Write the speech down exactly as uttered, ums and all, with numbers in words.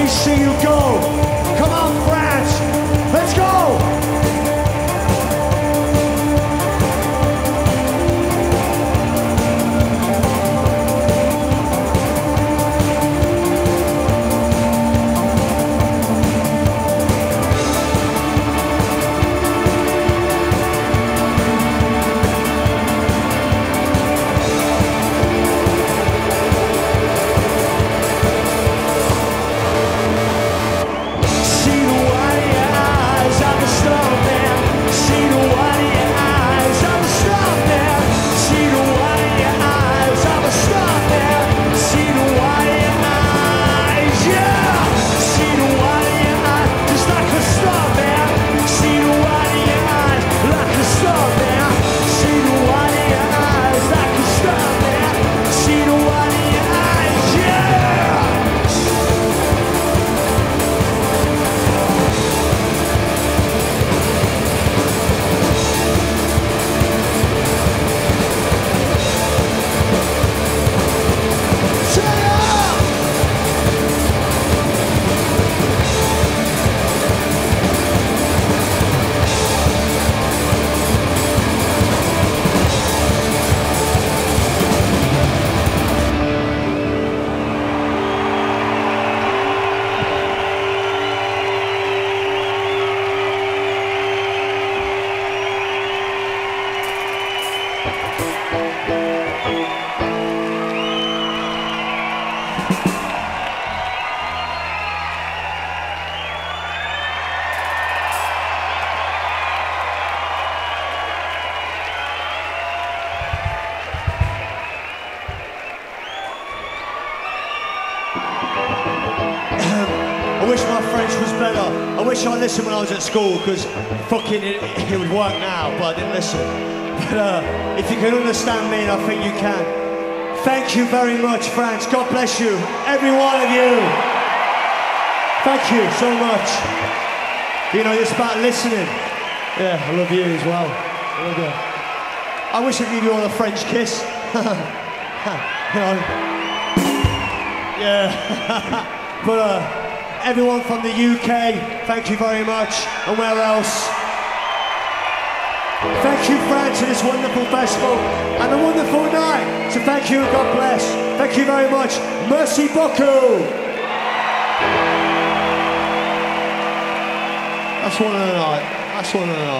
see you go. Come on, France, let's go. I wish my French was better. I wish I listened when I was at school, because fucking it, it would work now, but I didn't listen. But uh, if you can understand me, and I think you can, thank you very much, France. God bless you, every one of you. Thank you so much. You know, it's about listening. Yeah, I love you as well. I love you. I wish I could give you all a French kiss. You know, yeah. But uh, everyone from the U K, thank you very much. And where else? Thank you, France, for this wonderful festival and a wonderful night. So thank you and God bless. Thank you very much. Merci beaucoup. That's one of the night. That's one of the night.